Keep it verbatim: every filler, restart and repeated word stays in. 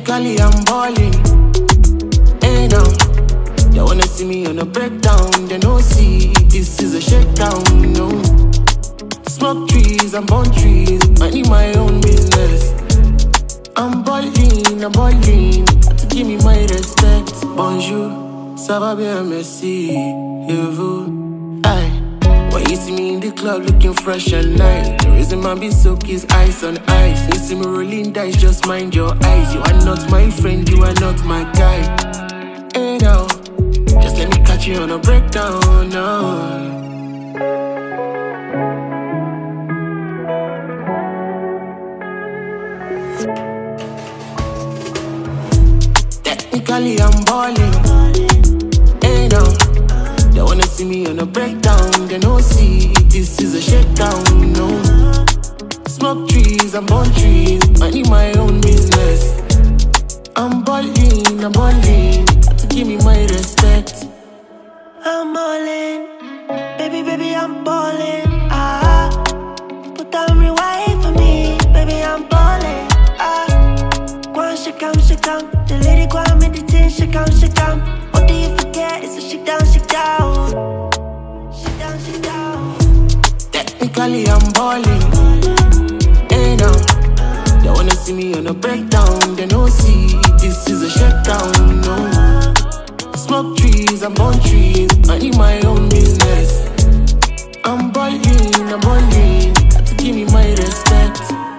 Technically I'm balling. Hey now, they wanna see me on a breakdown. They don't see this is a shakedown, no. Smoke trees, I'm born trees. I need my own business. I'm balling, I'm balling. Got to give me my respect. Bonjour, ça va bien, merci. Et vous? Aye. When you see me in the club looking fresh and nice, the reason my be soak is ice on ice. You see me rolling dice, just mind your eyes. You are not my friend, you are not my guy. Hey now, just let me catch you on a breakdown now. Technically I'm balling. Hey now, they wanna see me on a breakdown. They don't see this is a shakedown, no. Smoke trees, I'm born trees. I need my own business. I'm balling, I'm balling. Got to give me my respect. I'm balling, baby, baby, I'm balling. Ah, put on rewind for me, baby, I'm balling. Ah, go on, shake 'em, shake 'em. The lady go on meditate, shake 'em, shake 'em. What do you forget? It's a shake down, shake down, shake down, shake down. Technically I'm balling. Hey now, they wanna see me on a breakdown. They don't see this is a shakedown, no. Smoke trees, I'm born trees. I need my own business. I'm balling, I'm balling. Got to give me my respect.